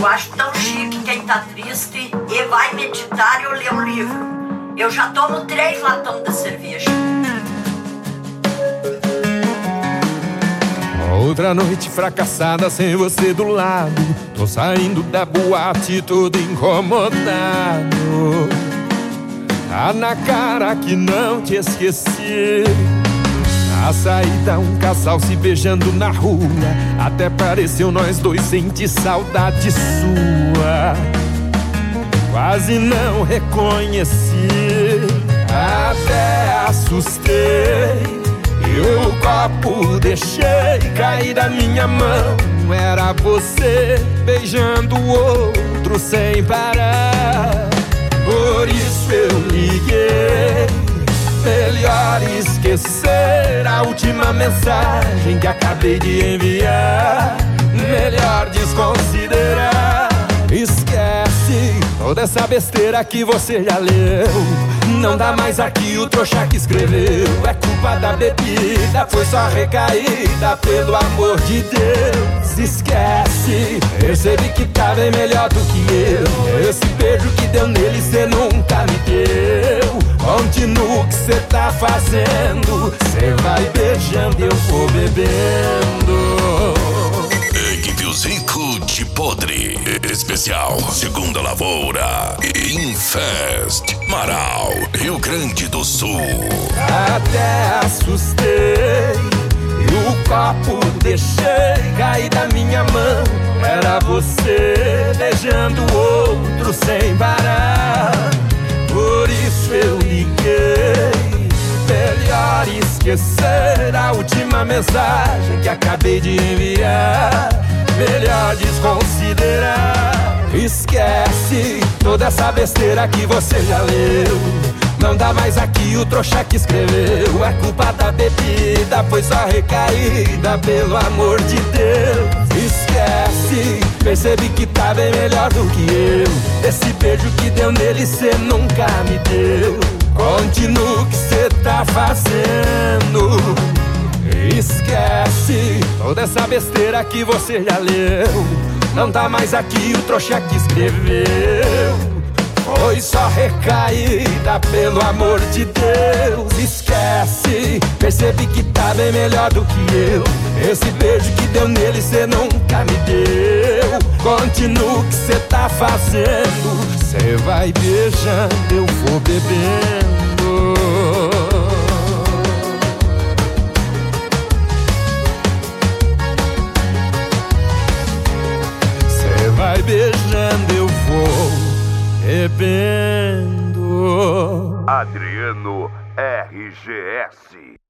Eu acho tão chique quem tá triste e vai meditar e ler um livro. Eu já tomo 3 latões de cerveja. Outra noite fracassada sem você do lado. Tô saindo da boate todo incomodado. Tá na cara que não te esqueci. Na saída um casal se beijando na rua. Até pareceu nós dois sentir saudade sua. Quase não reconheci, até assustei. E o copo deixei cair da minha mão. Era você beijando o outro sem parar. Por isso eu liguei. Melhor esquecer a última mensagem que acabei de enviar. Melhor desconsiderar. Esquece toda essa besteira que você já leu. Não dá mais aqui o trouxa que escreveu. É culpa da bebida, foi só recaída, pelo amor de Deus. Esquece, percebi que tá bem melhor do que eu. Esse beijo que deu nele cê nunca me deu. Continua o que cê tá fazendo. Cê vai beijando e eu vou bebendo. Equipe Os Ricos de Podre. Especial Segunda Lavoura. Infest. Marau, Rio Grande do Sul. Até assustei. E o copo deixei cair da minha mão. Era você beijando o outro sem parar. Por isso eu liguei. Melhor esquecer a última mensagem que acabei de enviar. Melhor desconsiderar. Esquece toda essa besteira que você já leu. Não dá mais aqui o trouxa que escreveu. É culpa da bebida, foi só recaída, pelo amor de Deus. Esquece, percebi que tá bem melhor do que eu. Esse beijo que deu nele cê nunca me deu. Continua o que cê tá fazendo. Esquece toda essa besteira que você já leu. Não dá mais aqui o trouxa que escreveu. Foi só recaída, pelo amor de Deus. Esquece, percebi que tá bem melhor do que eu. Esse beijo que deu nele cê nunca me deu. Continua o que cê tá fazendo. Cê vai beijando, eu vou bebendo. Cê vai beijando, eu vou bebendo. Adriano RGS.